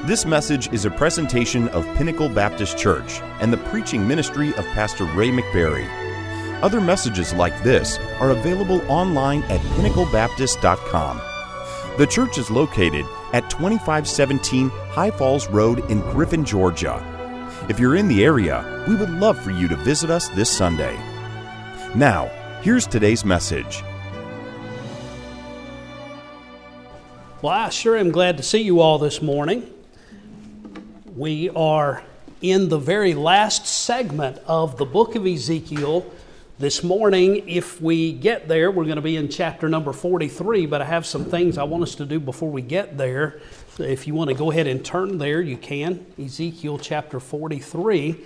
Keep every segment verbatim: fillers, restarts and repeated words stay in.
This message is a presentation of Pinnacle Baptist Church and the preaching ministry of Pastor Ray McBarry. Other messages like this are available online at pinnacle baptist dot com. The church is located at twenty-five seventeen High Falls Road in Griffin, Georgia. If you're in the area, we would love for you to visit us this Sunday. Now, here's today's message. Well, I sure am glad to see you all this morning. We are in the very last segment of the book of Ezekiel. This morning, if we get there, we're going to be in chapter number forty-three, but I have some things I want us to do before we get there. So if you want to go ahead and turn there, you can. Ezekiel chapter forty-three.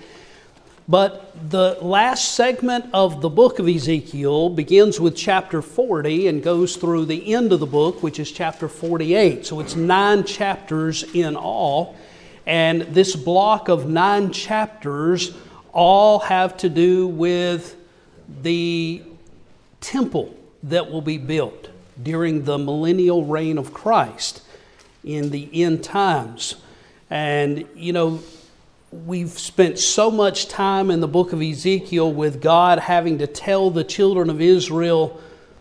But the last segment of the book of Ezekiel begins with chapter forty and goes through the end of the book, which is chapter forty-eight. So it's nine chapters in all. And this block of nine chapters all have to do with the temple that will be built during the millennial reign of Christ in the end times. And, you know, we've spent so much time in the book of Ezekiel with God having to tell the children of Israel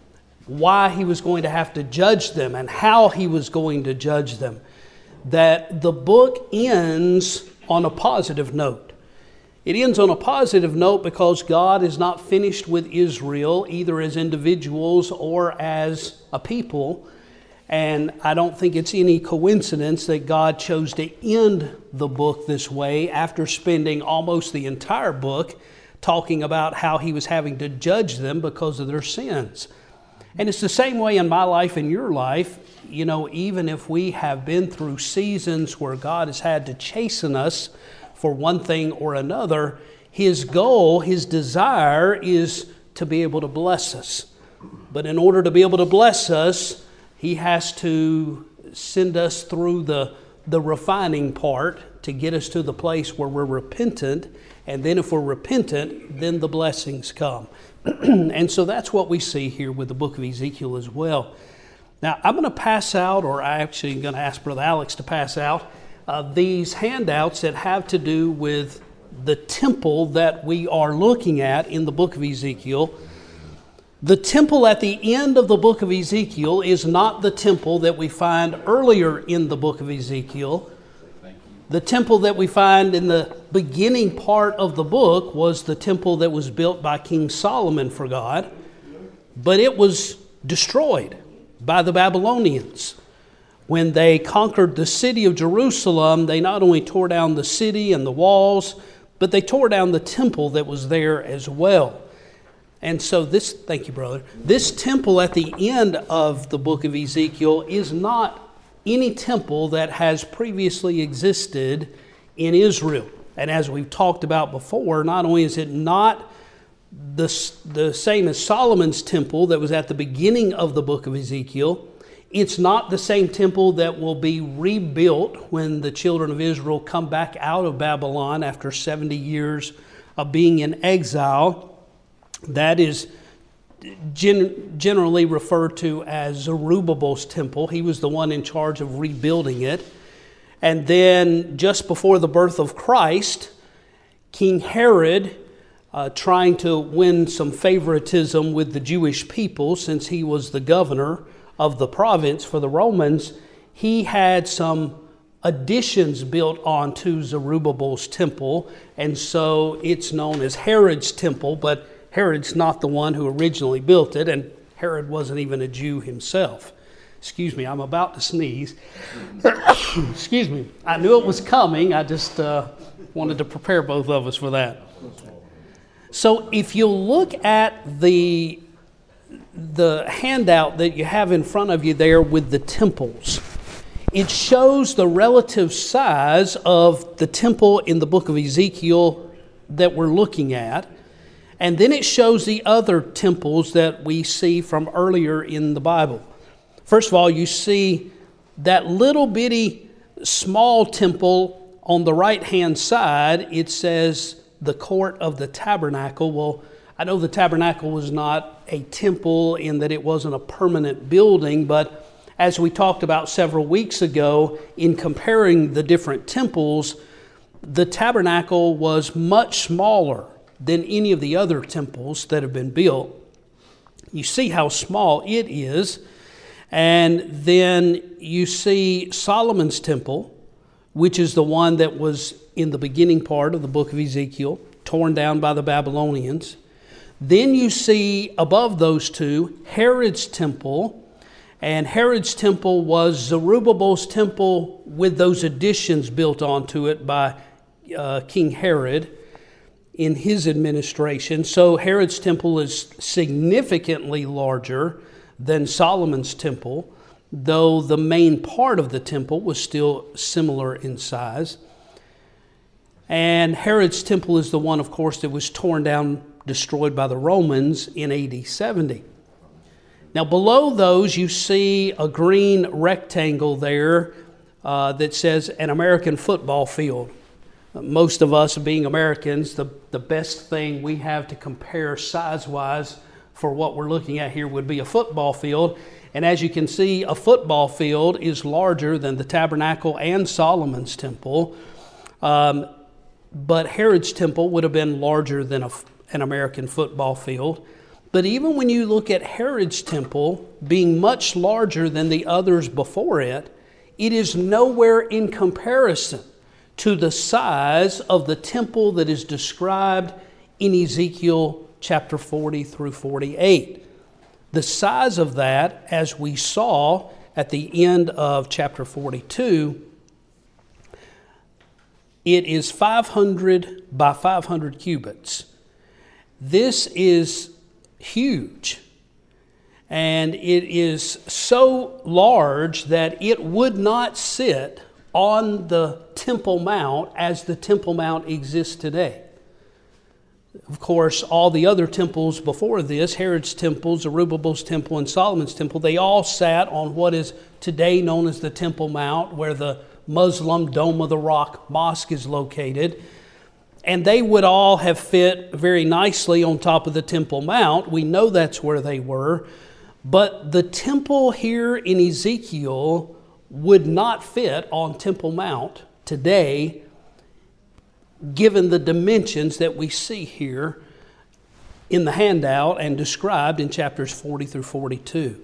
why He was going to have to judge them and how He was going to judge them, that the book ends on a positive note. It ends on a positive note because God is not finished with Israel, either as individuals or as a people. And I don't think it's any coincidence that God chose to end the book this way after spending almost the entire book talking about how He was having to judge them because of their sins. And it's the same way in my life and your life. You know, even if we have been through seasons where God has had to chasten us for one thing or another, His goal, His desire is to be able to bless us. But in order to be able to bless us, He has to send us through the, the refining part to get us to the place where we're repentant. And then if we're repentant, then the blessings come. And so that's what we see here with the book of Ezekiel as well. Now, I'm going to pass out, or I actually am going to ask Brother Alex to pass out, uh, these handouts that have to do with the temple that we are looking at in the book of Ezekiel. The temple at the end of the book of Ezekiel is not the temple that we find earlier in the book of Ezekiel. The temple that we find in the beginning part of the book was the temple that was built by King Solomon for God, but it was destroyed by the Babylonians. When they conquered the city of Jerusalem, they not only tore down the city and the walls, but they tore down the temple that was there as well. And so this, thank you, brother, this temple at the end of the book of Ezekiel is not any temple that has previously existed in Israel. And as we've talked about before, not only is it not the, the same as Solomon's temple that was at the beginning of the book of Ezekiel, it's not the same temple that will be rebuilt when the children of Israel come back out of Babylon after seventy years of being in exile. That is gen- generally referred to as Zerubbabel's temple. He was the one in charge of rebuilding it. And then just before the birth of Christ, King Herod, uh, trying to win some favoritism with the Jewish people since he was the governor of the province for the Romans, he had some additions built onto Zerubbabel's temple. And so it's known as Herod's temple, but Herod's not the one who originally built it, and Herod wasn't even a Jew himself. Excuse me, I'm about to sneeze. Excuse me. I knew it was coming. I just uh, wanted to prepare both of us for that. So if you look at the, the handout that you have in front of you there with the temples, it shows the relative size of the temple in the book of Ezekiel that we're looking at. And then it shows the other temples that we see from earlier in the Bible. First of all, you see that little bitty small temple on the right-hand side. It says the court of the tabernacle. Well, I know the tabernacle was not a temple in that it wasn't a permanent building, but as we talked about several weeks ago in comparing the different temples, the tabernacle was much smaller than any of the other temples that have been built. You see how small it is. And then you see Solomon's temple, which is the one that was in the beginning part of the book of Ezekiel, torn down by the Babylonians. Then you see above those two, Herod's temple. And Herod's temple was Zerubbabel's temple with those additions built onto it by uh, King Herod in his administration. So Herod's temple is significantly larger than Solomon's temple, though the main part of the temple was still similar in size. And Herod's temple is the one, of course, that was torn down, destroyed by the Romans in A D seventy. Now below those you see a green rectangle there uh, that says an American football field. Most of us being Americans, the, the best thing we have to compare size-wise for what we're looking at here would be a football field. And as you can see, a football field is larger than the tabernacle and Solomon's temple. Um, but Herod's temple would have been larger than a, an American football field. But even when you look at Herod's temple being much larger than the others before it, it is nowhere in comparison to the size of the temple that is described in Ezekiel chapter forty through forty-eight. The size of that, as we saw at the end of chapter forty-two, it is five hundred by five hundred cubits. This is huge. And it is so large that it would not sit on the Temple Mount as the Temple Mount exists today. Of course, all the other temples before this, Herod's temple, Zerubbabel's temple, and Solomon's temple, they all sat on what is today known as the Temple Mount, where the Muslim Dome of the Rock Mosque is located. And they would all have fit very nicely on top of the Temple Mount. We know that's where they were. But the temple here in Ezekiel would not fit on Temple Mount today, given the dimensions that we see here in the handout and described in chapters forty through forty-two.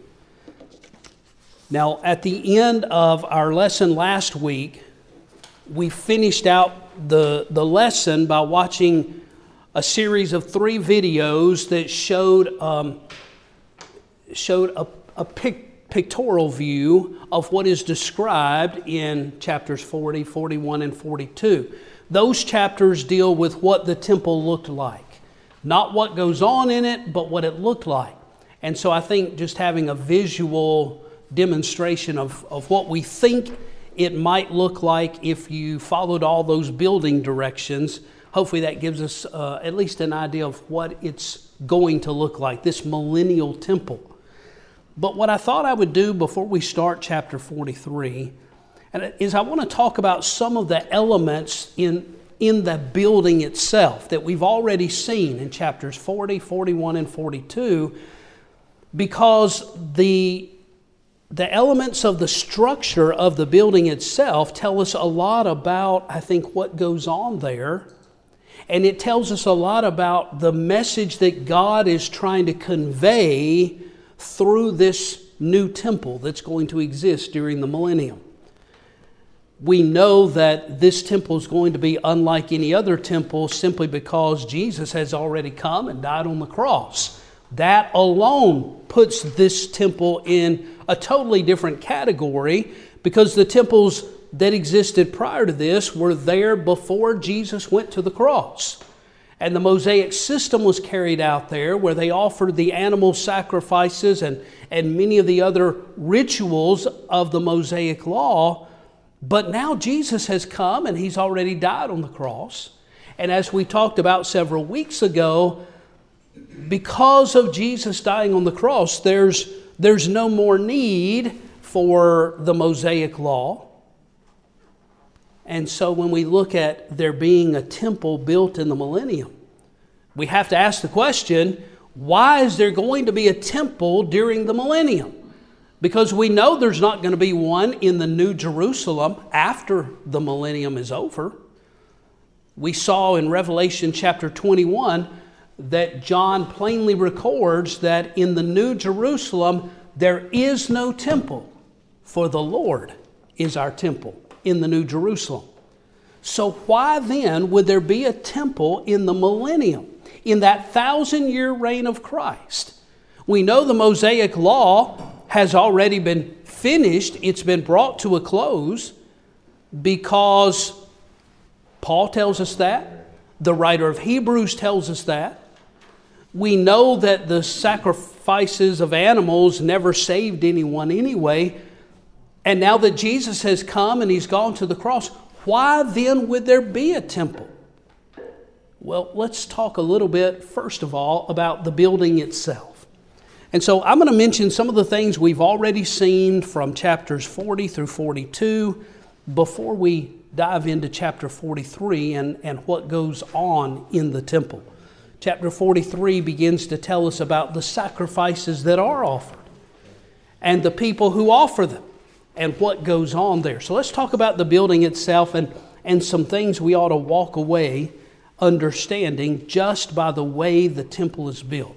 Now, at the end of our lesson last week, we finished out the, the lesson by watching a series of three videos that showed, um, showed a, a pic, pictorial view of what is described in chapters forty, forty-one, and forty-two. Those chapters deal with what the temple looked like. Not what goes on in it, but what it looked like. And so I think just having a visual demonstration of, of what we think it might look like if you followed all those building directions, hopefully that gives us uh, at least an idea of what it's going to look like, this millennial temple. But what I thought I would do before we start chapter forty-three is I want to talk about some of the elements in, in the building itself that we've already seen in chapters forty, forty-one, and forty-two, because the, the elements of the structure of the building itself tell us a lot about, I think, what goes on there. And it tells us a lot about the message that God is trying to convey through this new temple that's going to exist during the millennium. We know that this temple is going to be unlike any other temple simply because Jesus has already come and died on the cross. That alone puts this temple in a totally different category, because the temples that existed prior to this were there before Jesus went to the cross. And the Mosaic system was carried out there, where they offered the animal sacrifices and, and many of the other rituals of the Mosaic law. But now Jesus has come and He's already died on the cross. And as we talked about several weeks ago, because of Jesus dying on the cross, there's, there's no more need for the Mosaic law. And so when we look at there being a temple built in the millennium, we have to ask the question, why is there going to be a temple during the millennium? because we know there's not going to be one in the New Jerusalem after the millennium is over. We saw in Revelation chapter twenty-one that John plainly records that in the New Jerusalem there is no temple, for the Lord is our temple in the New Jerusalem. So why then would there be a temple in the millennium, in that thousand-year reign of Christ? We know the Mosaic law has already been finished. It's been brought to a close because Paul tells us that. The writer of Hebrews tells us that. We know that the sacrifices of animals never saved anyone anyway. And now that Jesus has come and he's gone to the cross, why then would there be a temple? Well, let's talk a little bit, first of all, about the building itself. And so I'm going to mention some of the things we've already seen from chapters forty through forty-two before we dive into chapter forty-three and, and what goes on in the temple. Chapter forty-three begins to tell us about the sacrifices that are offered and the people who offer them and what goes on there. So let's talk about the building itself and, and some things we ought to walk away understanding just by the way the temple is built.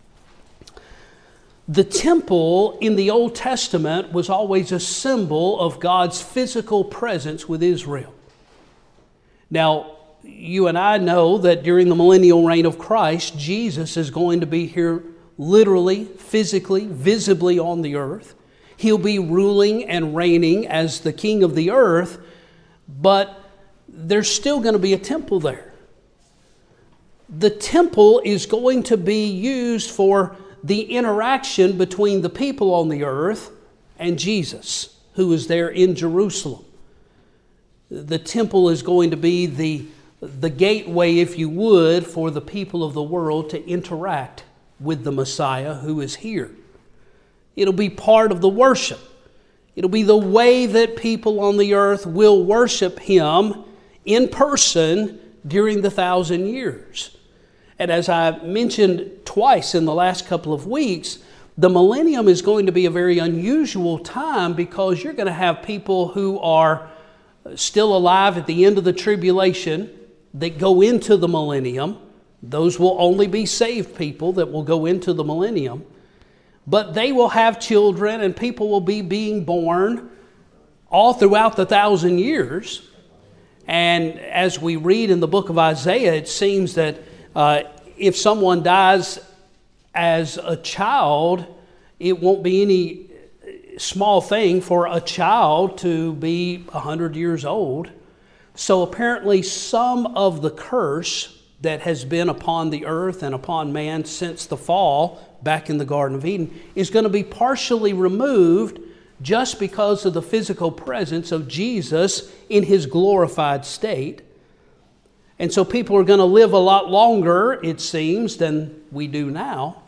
The temple in the Old Testament was always a symbol of God's physical presence with Israel. Now, you and I know that during the millennial reign of Christ, Jesus is going to be here literally, physically, visibly on the earth. He'll be ruling and reigning as the king of the earth, but there's still going to be a temple there. The temple is going to be used for the interaction between the people on the earth and Jesus, who is there in Jerusalem. The temple is going to be the, the gateway, if you would, for the people of the world to interact with the Messiah who is here. It'll be part of the worship. It'll be the way that people on the earth will worship Him in person during the thousand years. And as I mentioned twice in the last couple of weeks, the millennium is going to be a very unusual time because you're going to have people who are still alive at the end of the tribulation that go into the millennium. Those will only be saved people that will go into the millennium. But they will have children and people will be being born all throughout the thousand years. And as we read in the book of Isaiah, it seems that uh, if someone dies as a child, it won't be any small thing for a child to be one hundred years old. So apparently some of the curse that has been upon the earth and upon man since the fall back in the Garden of Eden is going to be partially removed just because of the physical presence of Jesus in His glorified state. And so people are going to live a lot longer, it seems, than we do now.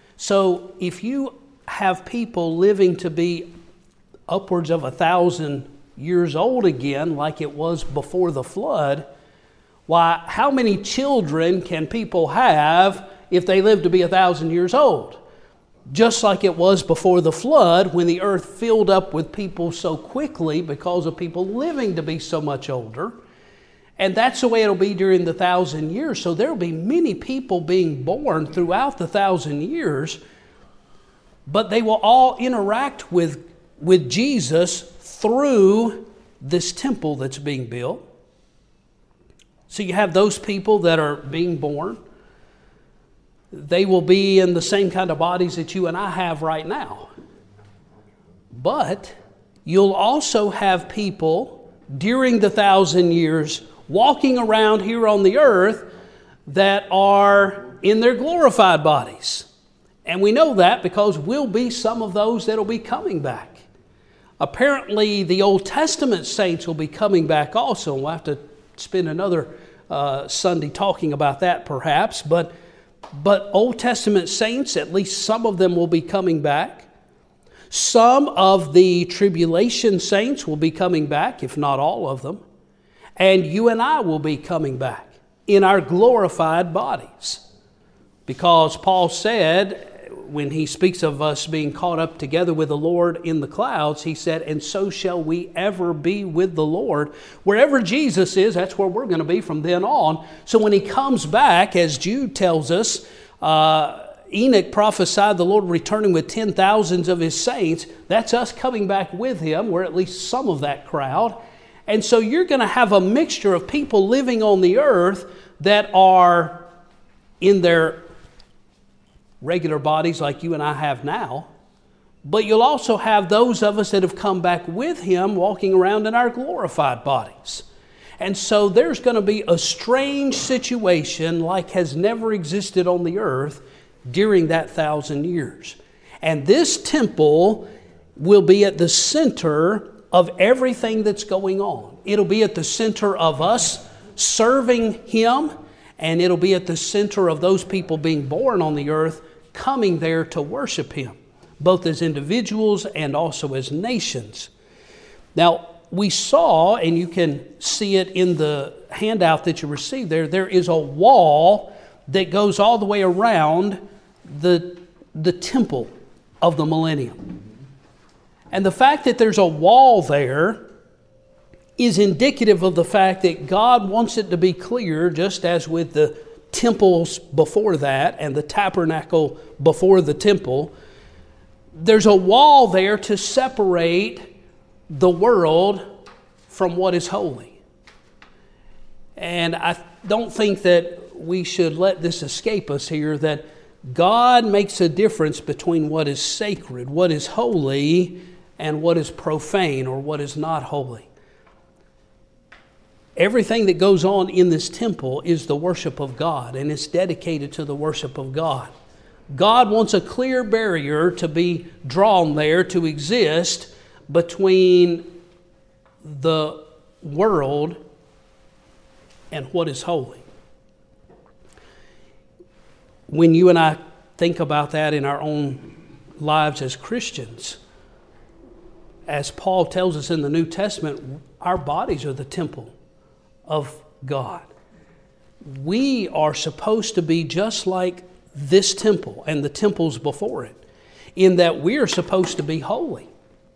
So if you have people living to be upwards of a thousand years old again, like it was before the flood, why, how many children can people have if they live to be a thousand years old? Just like it was before the flood, when the earth filled up with people so quickly because of people living to be so much older. And that's the way it'll be during the thousand years. So there will be many people being born throughout the thousand years, but they will all interact with, with Jesus through this temple that's being built. So you have those people that are being born. They will be in the same kind of bodies that you and I have right now. But you'll also have people during the thousand years walking around here on the earth that are in their glorified bodies. And we know that because we'll be some of those that will be coming back. Apparently, the Old Testament saints will be coming back also. We'll have to spend another uh, Sunday talking about that perhaps. But, but Old Testament saints, at least some of them will be coming back. Some of the tribulation saints will be coming back, if not all of them. And you and I will be coming back in our glorified bodies. Because Paul said, when he speaks of us being caught up together with the Lord in the clouds, he said, and so shall we ever be with the Lord. Wherever Jesus is, that's where we're going to be from then on. So when he comes back, as Jude tells us, uh, Enoch prophesied the Lord returning with ten thousands of his saints. That's us coming back with him. We're at least some of that crowd. And so you're going to have a mixture of people living on the earth that are in their regular bodies like you and I have now. But you'll also have those of us that have come back with him walking around in our glorified bodies. And so there's going to be a strange situation like has never existed on the earth during that thousand years. And this temple will be at the center of everything that's going on. It'll be at the center of us serving him, and it'll be at the center of those people being born on the earth coming there to worship him, both as individuals and also as nations. Now, we saw, and you can see it in the handout that you received there, there is a wall that goes all the way around the, the temple of the millennium. And the fact that there's a wall there is indicative of the fact that God wants it to be clear, just as with the temples before that and the tabernacle before the temple. There's a wall there to separate the world from what is holy. And I don't think that we should let this escape us here, that God makes a difference between what is sacred, what is holy, and what is profane or what is not holy. Everything that goes on in this temple is the worship of God, and it's dedicated to the worship of God. God wants a clear barrier to be drawn there, to exist between the world and what is holy. When you and I think about that in our own lives as Christians, as Paul tells us in the New Testament, our bodies are the temple of God. We are supposed to be just like this temple and the temples before it, in that we are supposed to be holy.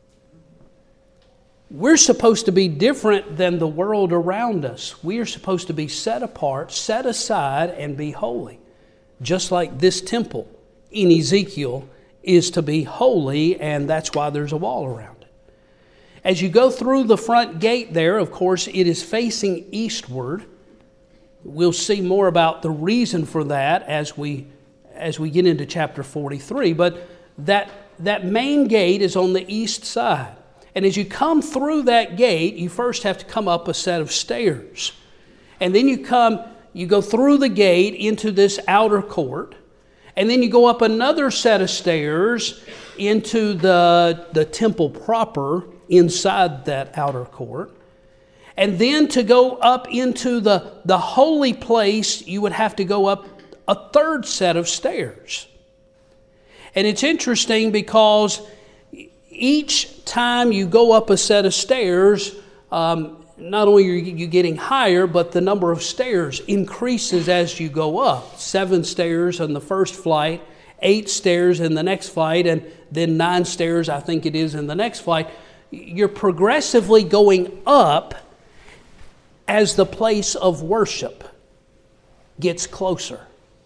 We're supposed to be different than the world around us. We are supposed to be set apart, set aside, and be holy. Just like this temple in Ezekiel is to be holy, and that's why there's a wall around it. As you go through the front gate there, of course, it is facing eastward. We'll see more about the reason for that as we as we get into chapter forty-three. But that, that main gate is on the east side. And as you come through that gate, you first have to come up a set of stairs. And then you come, you go through the gate into this outer court. And then you go up another set of stairs into the, the temple proper inside that outer court. And then to go up into the, the holy place, you would have to go up a third set of stairs. And it's interesting because each time you go up a set of stairs, um, not only are you getting higher, but the number of stairs increases as you go up. Seven stairs on the first flight, eight stairs in the next flight, and then nine stairs, I think it is, in the next flight. You're progressively going up as the place of worship gets closer.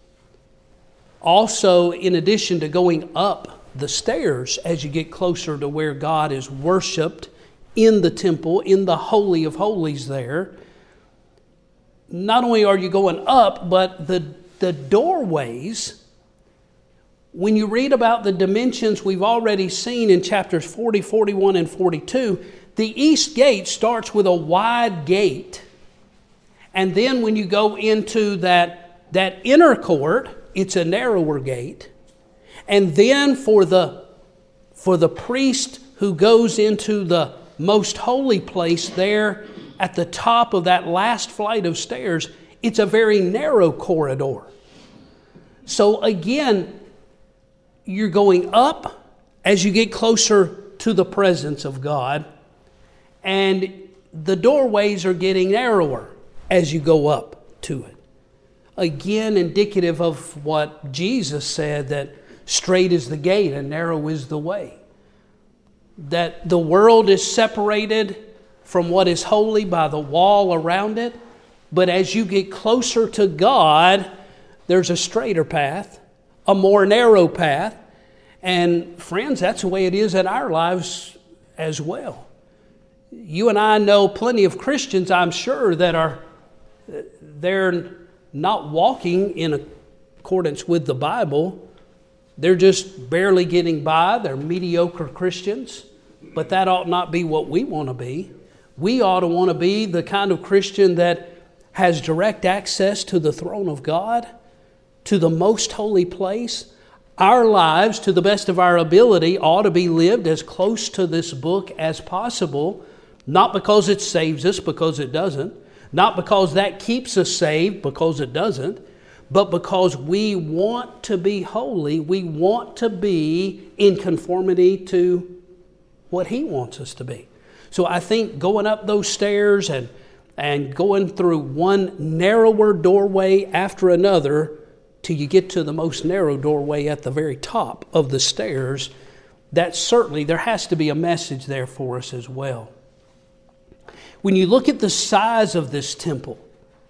Also, in addition to going up the stairs as you get closer to where God is worshiped in the temple, in the Holy of Holies there, not only are you going up, but the, the doorways, when you read about the dimensions we've already seen in chapters forty, forty-one, and forty-two, the east gate starts with a wide gate. And then when you go into that, that inner court, it's a narrower gate. And then for the, for the priest who goes into the most holy place there at the top of that last flight of stairs, it's a very narrow corridor. So again, you're going up as you get closer to the presence of God, and the doorways are getting narrower as you go up to it. Again, indicative of what Jesus said, that Straight is the gate and narrow is the way. That the world is separated from what is holy by the wall around it. But as you get closer to God, there's a straighter path, a more narrow path. And friends, that's the way it is in our lives as well. You and I know plenty of Christians, I'm sure, that are, they're not walking in accordance with the Bible. They're just barely getting by. They're mediocre Christians. But that ought not be what we want to be. We ought to want to be the kind of Christian that has direct access to the throne of God, to the most holy place. Our lives, to the best of our ability, ought to be lived as close to this book as possible, not because it saves us, because it doesn't, not because that keeps us saved, because it doesn't, but because we want to be holy. We want to be in conformity to what He wants us to be. So I think going up those stairs and, and going through one narrower doorway after another till you get to the most narrow doorway at the very top of the stairs, that certainly there has to be a message there for us as well. When you look at the size of this temple,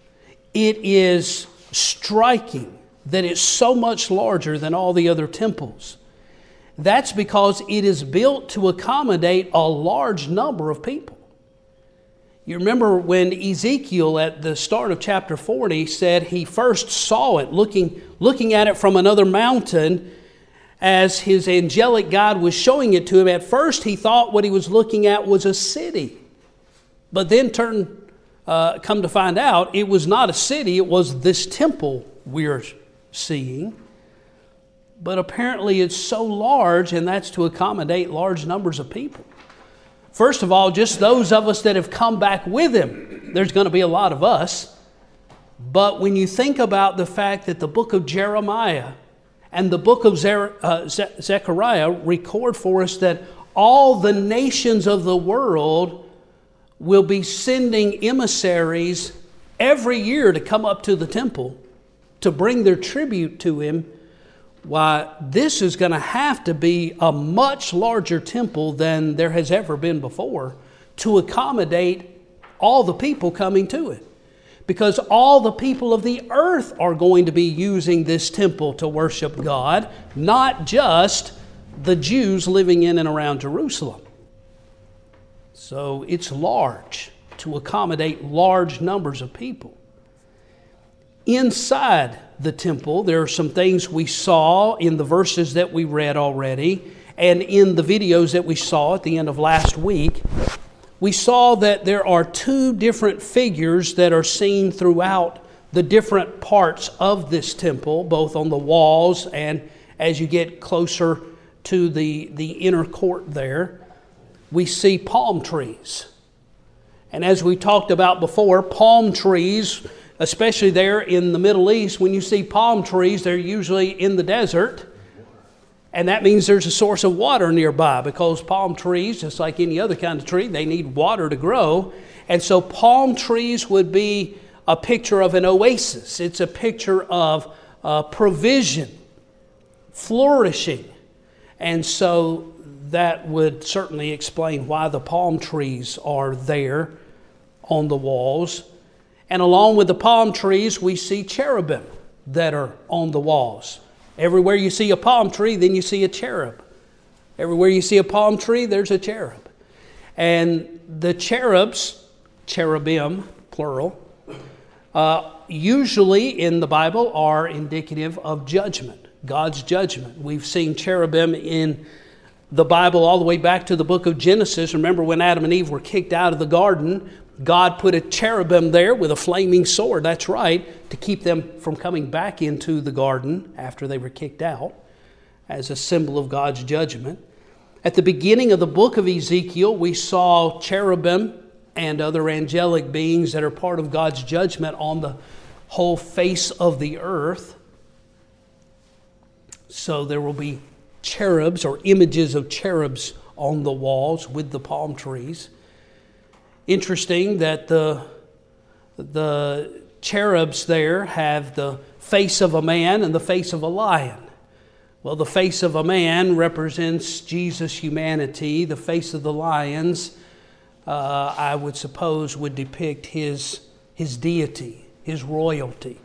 it is striking that it's so much larger than all the other temples. That's because it is built to accommodate a large number of people. You remember when Ezekiel at the start of chapter forty said he first saw it, looking, looking at it from another mountain as his angelic guide was showing it to him. At first he thought what he was looking at was a city. But then turn, uh, come to find out, it was not a city, it was this temple we're seeing. But apparently it's so large, and that's to accommodate large numbers of people. First of all, just those of us that have come back with Him, there's going to be a lot of us. But when you think about the fact that the book of Jeremiah and the book of Ze- uh, Ze- Zechariah record for us that all the nations of the world will be sending emissaries every year to come up to the temple to bring their tribute to Him, why, this is going to have to be a much larger temple than there has ever been before to accommodate all the people coming to it. Because all the people of the earth are going to be using this temple to worship God, not just the Jews living in and around Jerusalem. So it's large to accommodate large numbers of people. Inside the temple, there are some things we saw in the verses that we read already and in the videos that we saw at the end of last week. We saw that there are two different figures that are seen throughout the different parts of this temple, both on the walls and as you get closer to the, the inner court there. We see palm trees. And as we talked about before, palm trees, especially there in the Middle East, when you see palm trees, they're usually in the desert. And that means there's a source of water nearby, because palm trees, just like any other kind of tree, they need water to grow. And so palm trees would be a picture of an oasis. It's a picture of uh, provision, flourishing. And so that would certainly explain why the palm trees are there on the walls. And along with the palm trees, we see cherubim that are on the walls. Everywhere you see a palm tree, then you see a cherub. Everywhere you see a palm tree, there's a cherub. And the cherubs, cherubim, plural, uh, usually in the Bible are indicative of judgment, God's judgment. We've seen cherubim in the Bible all the way back to the book of Genesis. Remember when Adam and Eve were kicked out of the garden, God put a cherubim there with a flaming sword, that's right, to keep them from coming back into the garden after they were kicked out, as a symbol of God's judgment. At the beginning of the book of Ezekiel, we saw cherubim and other angelic beings that are part of God's judgment on the whole face of the earth. So there will be cherubs or images of cherubs on the walls with the palm trees. Interesting that the, the cherubs there have the face of a man and the face of a lion, Well, the face of a man represents Jesus' humanity. The face of the lions, uh, I would suppose, would depict his, his deity, his royalty.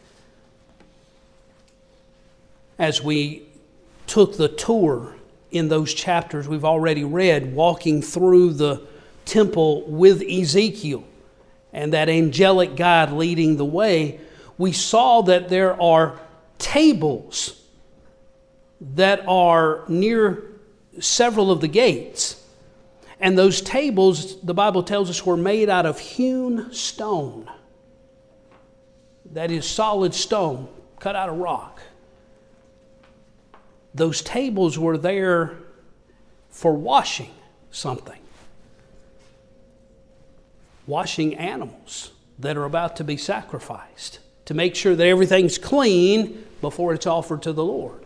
As we took the tour in those chapters we've already read, walking through the temple with Ezekiel and that angelic guide leading the way, we saw that there are tables that are near several of the gates. And those tables, the Bible tells us, were made out of hewn stone. That is solid stone, cut out of rock. Those tables were there for washing something. Washing animals that are about to be sacrificed, to make sure that everything's clean before it's offered to the Lord.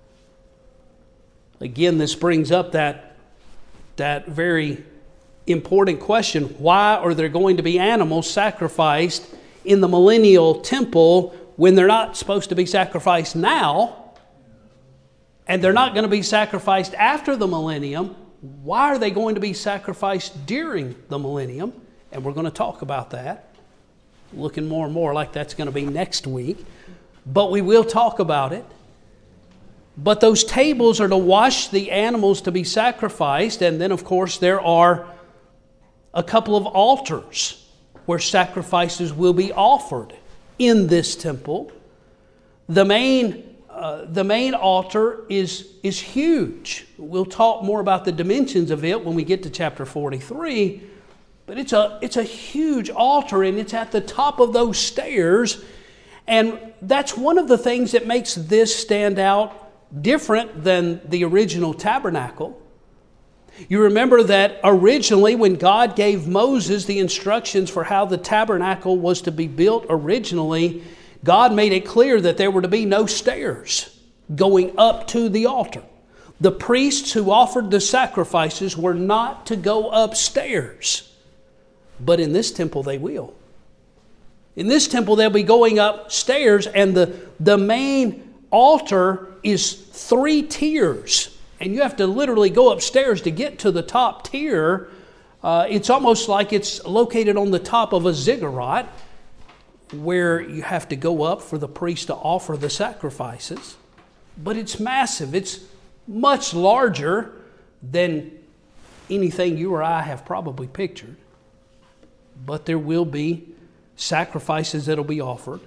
Again, this brings up that, that very important question. Why are there going to be animals sacrificed in the millennial temple when they're not supposed to be sacrificed now? And they're not going to be sacrificed after the millennium. Why are they going to be sacrificed during the millennium? And we're going to talk about that. Looking more and more like that's going to be next week. But we will talk about it. But those tables are to wash the animals to be sacrificed. And then, of course, there are a couple of altars where sacrifices will be offered in this temple. The main, uh, the main altar is, is huge. We'll talk more about the dimensions of it when we get to chapter forty-three. But it's a, it's a huge altar, and it's at the top of those stairs. And that's one of the things that makes this stand out different than the original tabernacle. You remember that originally when God gave Moses the instructions for how the tabernacle was to be built originally, God made it clear that there were to be no stairs going up to the altar. The priests who offered the sacrifices were not to go upstairs. But in this temple they will. In this temple they'll be going upstairs, and the, the main altar is three tiers. And you have to literally go upstairs to get to the top tier. Uh, it's almost like it's located on the top of a ziggurat where you have to go up for the priest to offer the sacrifices. But it's massive. It's much larger than anything you or I have probably pictured. But there will be sacrifices that will be offered.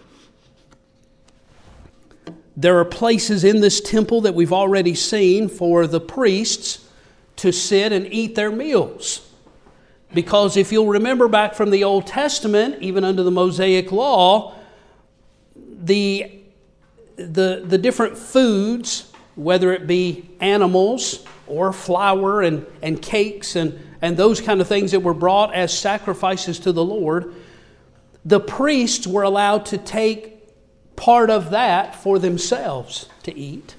There are places in this temple that we've already seen for the priests to sit and eat their meals. Because if you'll remember back from the Old Testament, even under the Mosaic Law, the, the, the different foods, whether it be animals or flour and, and cakes and, and those kind of things that were brought as sacrifices to the Lord, the priests were allowed to take part of that for themselves to eat.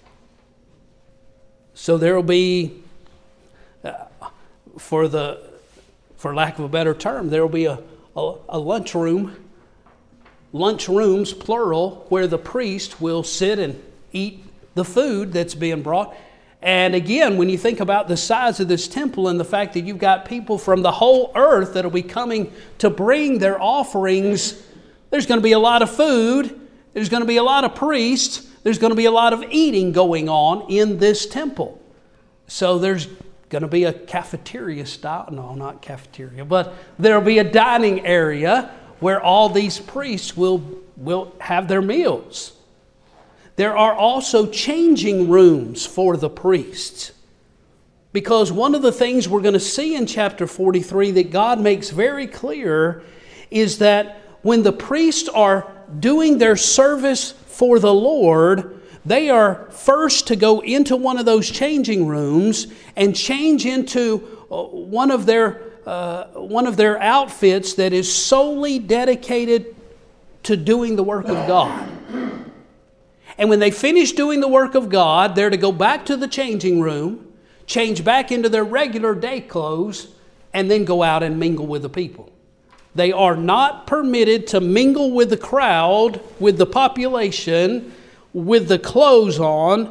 So there will be, uh, for the, for lack of a better term, there will be a, a, a lunchroom, lunchrooms plural, where the priest will sit and eat the food that's being brought. And again, when you think about the size of this temple and the fact that you've got people from the whole earth that will be coming to bring their offerings, there's going to be a lot of food. There's going to be a lot of priests. There's going to be a lot of eating going on in this temple. So there's going to be a cafeteria style. No, not cafeteria. But there will be a dining area where all these priests will, will have their meals. There are also changing rooms for the priests. Because one of the things we're going to see in chapter forty-three that God makes very clear is that when the priests are doing their service for the Lord, they are first to go into one of those changing rooms and change into one of their uh, one of their outfits that is solely dedicated to doing the work of God. And when they finish doing the work of God, they're to go back to the changing room, change back into their regular day clothes, and then go out and mingle with the people. They are not permitted to mingle with the crowd, with the population, with the clothes on,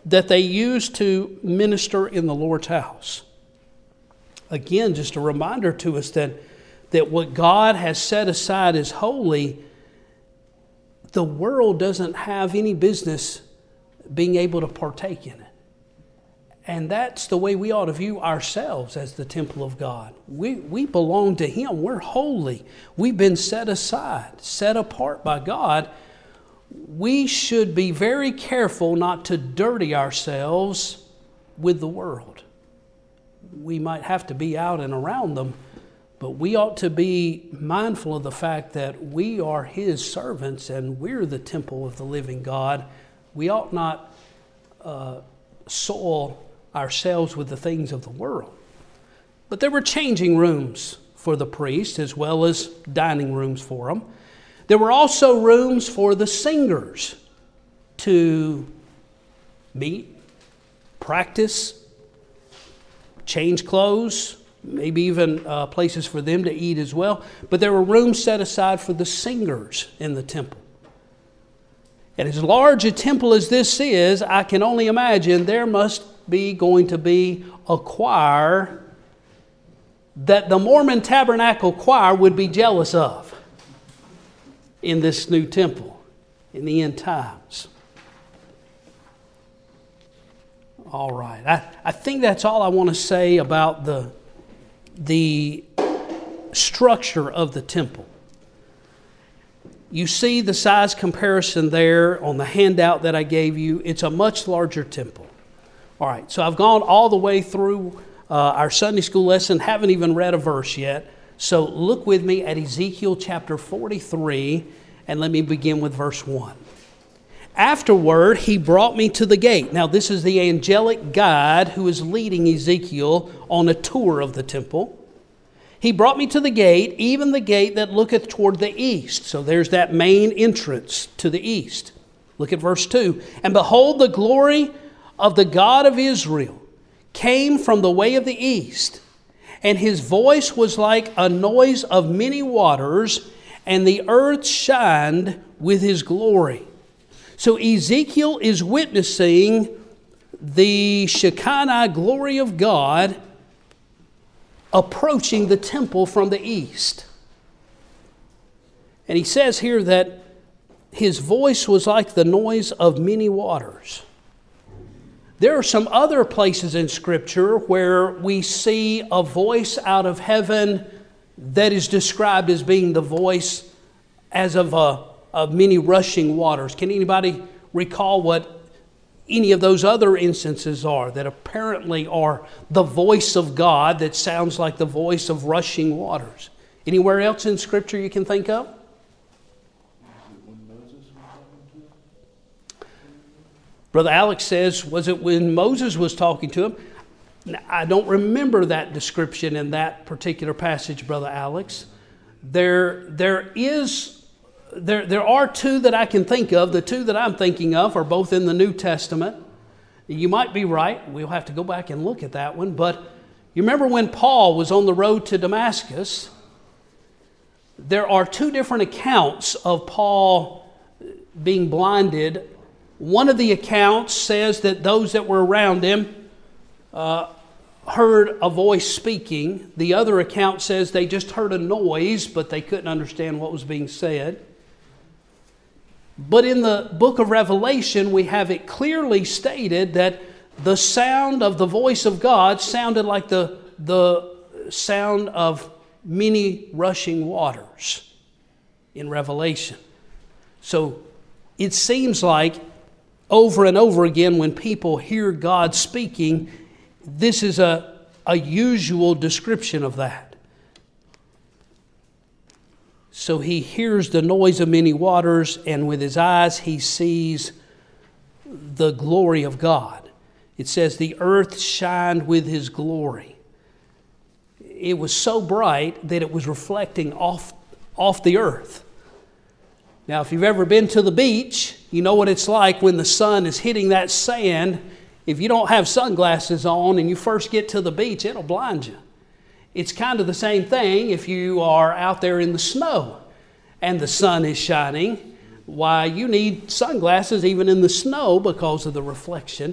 that they used to minister in the Lord's house. Again, just a reminder to us that, that what God has set aside as holy, the world doesn't have any business being able to partake in it. And that's the way we ought to view ourselves as the temple of God. We, we belong to Him. We're holy. We've been set aside, set apart by God. We should be very careful not to dirty ourselves with the world. We might have to be out and around them, but we ought to be mindful of the fact that we are His servants and we're the temple of the living God. We ought not uh, soil ourselves with the things of the world. But there were changing rooms for the priests as well as dining rooms for them. There were also rooms for the singers to meet, practice, change clothes, maybe even uh, places for them to eat as well. But there were rooms set aside for the singers in the temple. And as large a temple as this is, I can only imagine there must be going to be a choir that the Mormon Tabernacle Choir would be jealous of in this new temple in the end times. All right. I, I think that's all I want to say about the, the structure of the temple. You see the size comparison there on the handout that I gave you. It's a much larger temple. All right, so I've gone all the way through uh, our Sunday school lesson, haven't even read a verse yet. So look with me at Ezekiel chapter forty-three, and let me begin with verse one. Afterward, he brought me to the gate. Now, this is the angelic guide who is leading Ezekiel on a tour of the temple. He brought me to the gate, even the gate that looketh toward the east. So there's that main entrance to the east. Look at verse two. And behold, the glory of the God of Israel came from the way of the east, and his voice was like a noise of many waters, and the earth shined with his glory. So Ezekiel is witnessing the Shekinah glory of God approaching the temple from the east. And he says here that his voice was like the noise of many waters. There are some other places in Scripture where we see a voice out of heaven that is described as being the voice as of, a, of many rushing waters. Can anybody recall what any of those other instances are that apparently are the voice of God that sounds like the voice of rushing waters? Anywhere else in Scripture you can think of? Brother Alex says, was it when Moses was talking to him? Now, I don't remember that description in that particular passage, Brother Alex. There, there is, there, there are two that I can think of. The two that I'm thinking of are both in the New Testament. You might be right. We'll have to go back and look at that one. But you remember when Paul was on the road to Damascus, there are two different accounts of Paul being blinded. One of the accounts says that those that were around him uh, heard a voice speaking. The other account says they just heard a noise, but they couldn't understand what was being said. But in the book of Revelation, we have it clearly stated that the sound of the voice of God sounded like the, the sound of many rushing waters in Revelation. So it seems like over and over again, when people hear God speaking, this is a, a usual description of that. So he hears the noise of many waters, and with his eyes he sees the glory of God. It says the earth shined with his glory. It was so bright that it was reflecting off, off the earth. Now, if you've ever been to the beach, you know what it's like when the sun is hitting that sand. If you don't have sunglasses on and you first get to the beach, it'll blind you. It's kind of the same thing if you are out there in the snow and the sun is shining. Why, you need sunglasses even in the snow because of the reflection.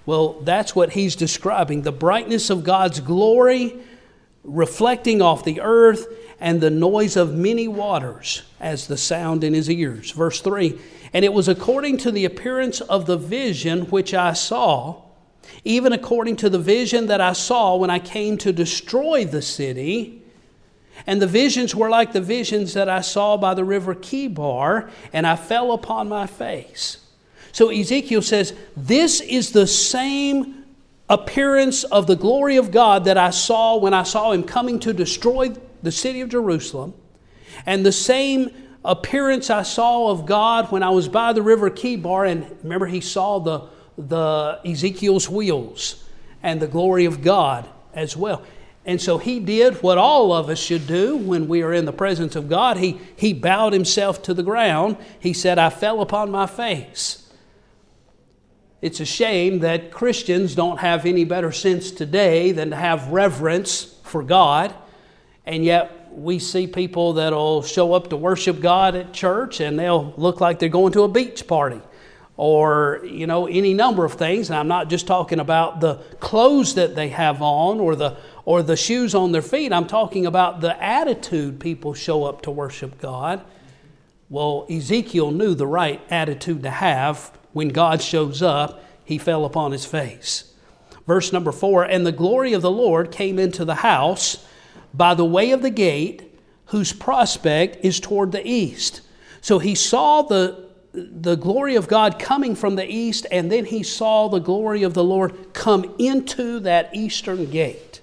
Well, that's what he's describing. The brightness of God's glory reflecting off the earth, and the noise of many waters as the sound in his ears. Verse three, and it was according to the appearance of the vision which I saw, even according to the vision that I saw when I came to destroy the city. And the visions were like the visions that I saw by the river Chebar, and I fell upon my face. So Ezekiel says, this is the same appearance of the glory of God that I saw when I saw him coming to destroy the city of Jerusalem, and the same appearance I saw of God when I was by the river Chebar. And remember, he saw the, the Ezekiel's wheels and the glory of God as well. And so he did what all of us should do when we are in the presence of God. He, he bowed himself to the ground. He said, I fell upon my face. It's a shame that Christians don't have any better sense today than to have reverence for God. And yet we see people that'll show up to worship God at church and they'll look like they're going to a beach party or, you know, any number of things. And I'm not just talking about the clothes that they have on or the or the shoes on their feet. I'm talking about the attitude people show up to worship God. Well, Ezekiel knew the right attitude to have when God shows up. He fell upon his face. Verse number four, and the glory of the Lord came into the house by the way of the gate, whose prospect is toward the east. So he saw the, the glory of God coming from the east, and then he saw the glory of the Lord come into that eastern gate.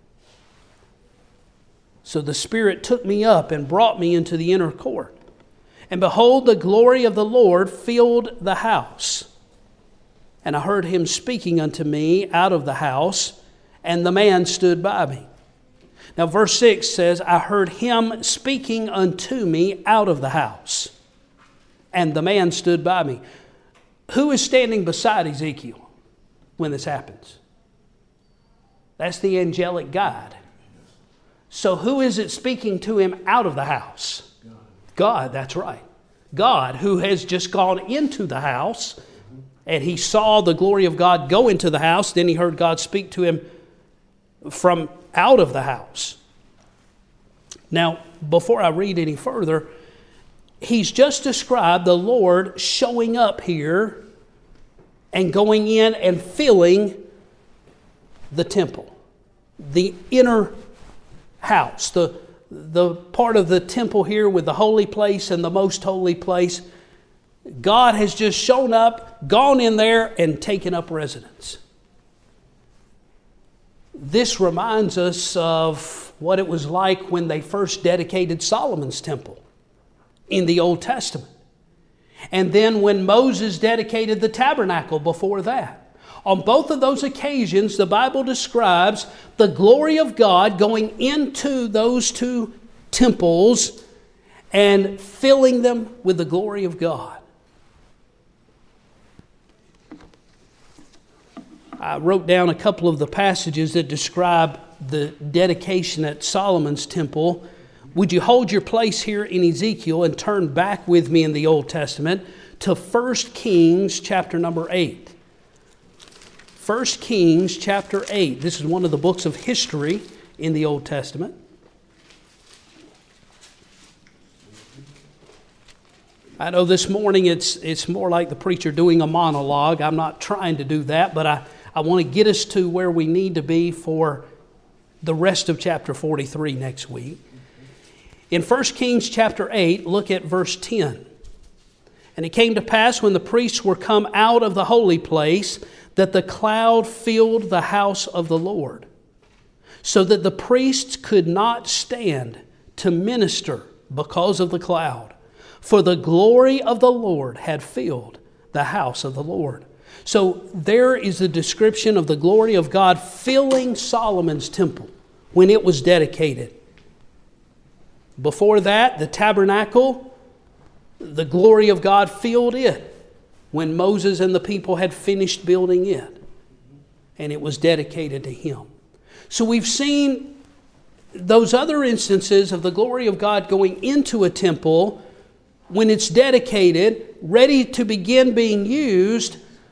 So the Spirit took me up and brought me into the inner court. And behold, the glory of the Lord filled the house. And I heard him speaking unto me out of the house, and the man stood by me. Now, verse six says, I heard him speaking unto me out of the house, and the man stood by me. Who is standing beside Ezekiel when this happens? That's the angelic guide. So who is it speaking to him out of the house? God, God, that's right. God, who has just gone into the house, and he saw the glory of God go into the house. Then he heard God speak to him from out of the house. Now, before I read any further, he's just described the Lord showing up here and going in and filling the temple, the inner house, the, the part of the temple here with the holy place and the most holy place. God has just shown up, gone in there, and taken up residence. This reminds us of what it was like when they first dedicated Solomon's temple in the Old Testament. And then when Moses dedicated the tabernacle before that. On both of those occasions, the Bible describes the glory of God going into those two temples and filling them with the glory of God. I wrote down a couple of the passages that describe the dedication at Solomon's temple. Would you hold your place here in Ezekiel and turn back with me in the Old Testament to First Kings chapter number eight. First Kings chapter eight. This is one of the books of history in the Old Testament. I know this morning it's it's more like the preacher doing a monologue. I'm not trying to do that, but I, I want to get us to where we need to be for the rest of chapter forty-three next week. In First Kings chapter eight, look at verse ten. And it came to pass when the priests were come out of the holy place that the cloud filled the house of the Lord, so that the priests could not stand to minister because of the cloud. For the glory of the Lord had filled the house of the Lord. So there is a description of the glory of God filling Solomon's temple when it was dedicated. Before that, the tabernacle, the glory of God filled it when Moses and the people had finished building it. And it was dedicated to him. So we've seen those other instances of the glory of God going into a temple when it's dedicated, ready to begin being used.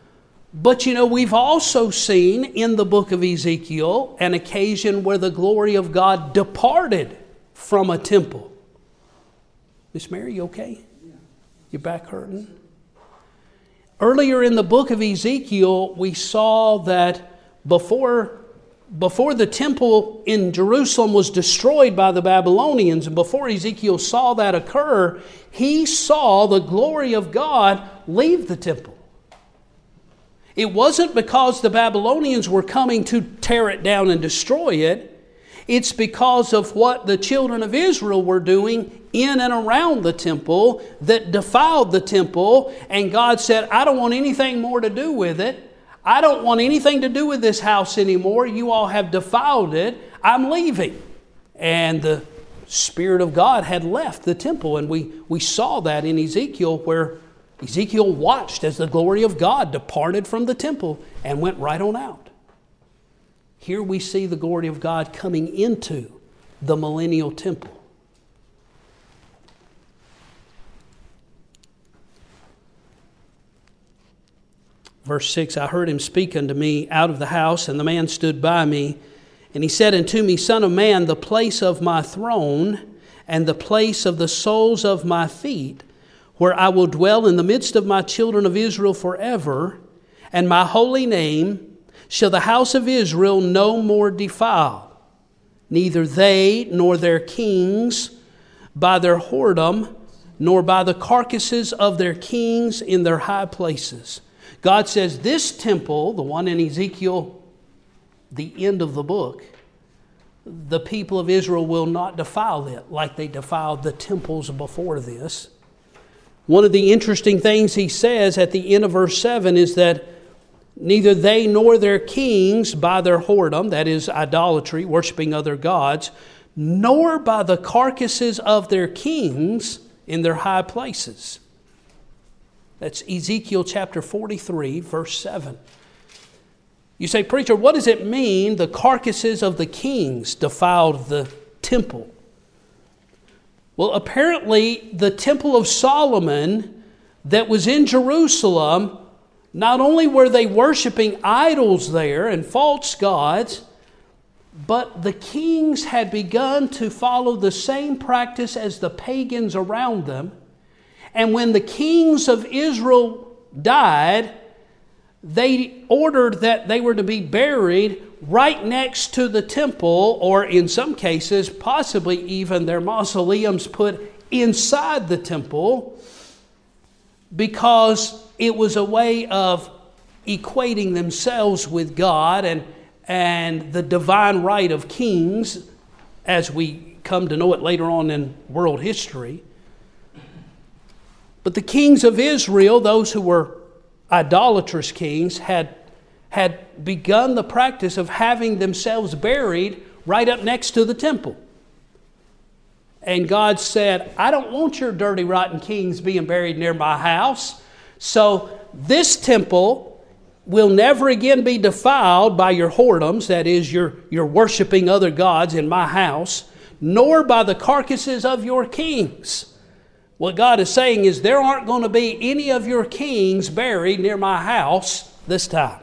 But you know, we've also seen in the book of Ezekiel an occasion where the glory of God departed from a temple. Miss Mary, you okay? Your back hurting? Earlier in the book of Ezekiel, we saw that before, before the temple in Jerusalem was destroyed by the Babylonians, and before Ezekiel saw that occur, he saw the glory of God leave the temple. It wasn't because the Babylonians were coming to tear it down and destroy it. It's because of what the children of Israel were doing in and around the temple that defiled the temple. And God said, I don't want anything more to do with it. I don't want anything to do with this house anymore. You all have defiled it. I'm leaving. And the Spirit of God had left the temple. And we, we saw that in Ezekiel, where Ezekiel watched as the glory of God departed from the temple and went right on out. Here we see the glory of God coming into the millennial temple. Verse six, I heard him speak unto me out of the house, and the man stood by me. And he said unto me, Son of man, the place of my throne and the place of the soles of my feet, where I will dwell in the midst of my children of Israel forever, and my holy name shall the house of Israel no more defile, neither they nor their kings by their whoredom, nor by the carcasses of their kings in their high places. God says this temple, the one in Ezekiel, the end of the book, the people of Israel will not defile it like they defiled the temples before this. One of the interesting things he says at the end of verse seven is that neither they nor their kings by their whoredom, that is idolatry, worshiping other gods, nor by the carcasses of their kings in their high places. That's Ezekiel chapter forty-three, verse seven. You say, preacher, what does it mean the carcasses of the kings defiled the temple? Well, apparently the temple of Solomon that was in Jerusalem, not only were they worshiping idols there and false gods, but the kings had begun to follow the same practice as the pagans around them. And when the kings of Israel died, they ordered that they were to be buried right next to the temple, or in some cases, possibly even their mausoleums put inside the temple, because it was a way of equating themselves with God and, and the divine right of kings, as we come to know it later on in world history. But the kings of Israel, those who were idolatrous kings, had, had begun the practice of having themselves buried right up next to the temple. And God said, I don't want your dirty, rotten kings being buried near my house. So this temple will never again be defiled by your whoredoms, that is, your, your worshiping other gods in my house, nor by the carcasses of your kings. What God is saying is there aren't going to be any of your kings buried near my house this time.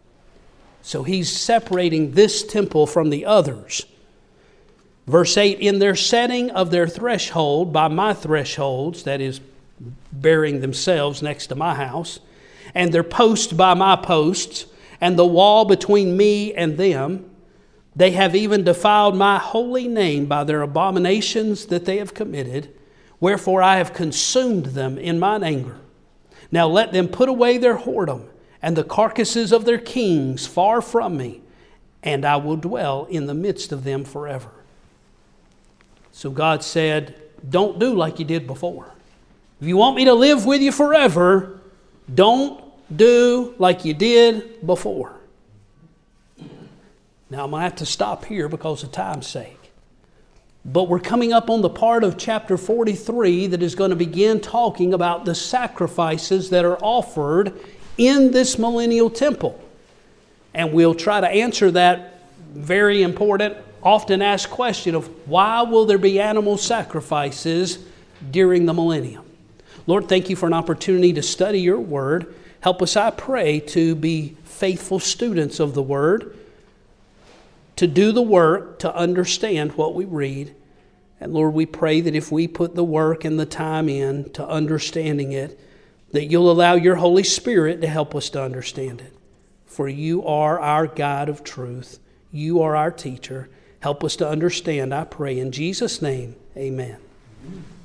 So he's separating this temple from the others. Verse eight, in their setting of their threshold, by my thresholds, that is, burying themselves next to my house, and their posts by my posts, and the wall between me and them, they have even defiled my holy name by their abominations that they have committed. Wherefore I have consumed them in mine anger. Now let them put away their whoredom and the carcasses of their kings far from me, and I will dwell in the midst of them forever. So God said, don't do like you did before. If you want me to live with you forever, don't do like you did before. Now I'm going to have to stop here because of time's sake. But we're coming up on the part of chapter forty-three that is going to begin talking about the sacrifices that are offered in this millennial temple. And we'll try to answer that very important, often asked question of why will there be animal sacrifices during the millennium? Lord, thank you for an opportunity to study your word. Help us, I pray, to be faithful students of the Word, to do the work, to understand what we read. And Lord, we pray that if we put the work and the time in to understanding it, that you'll allow your Holy Spirit to help us to understand it. For you are our God of truth. You are our teacher. Help us to understand, I pray. In Jesus' name, amen.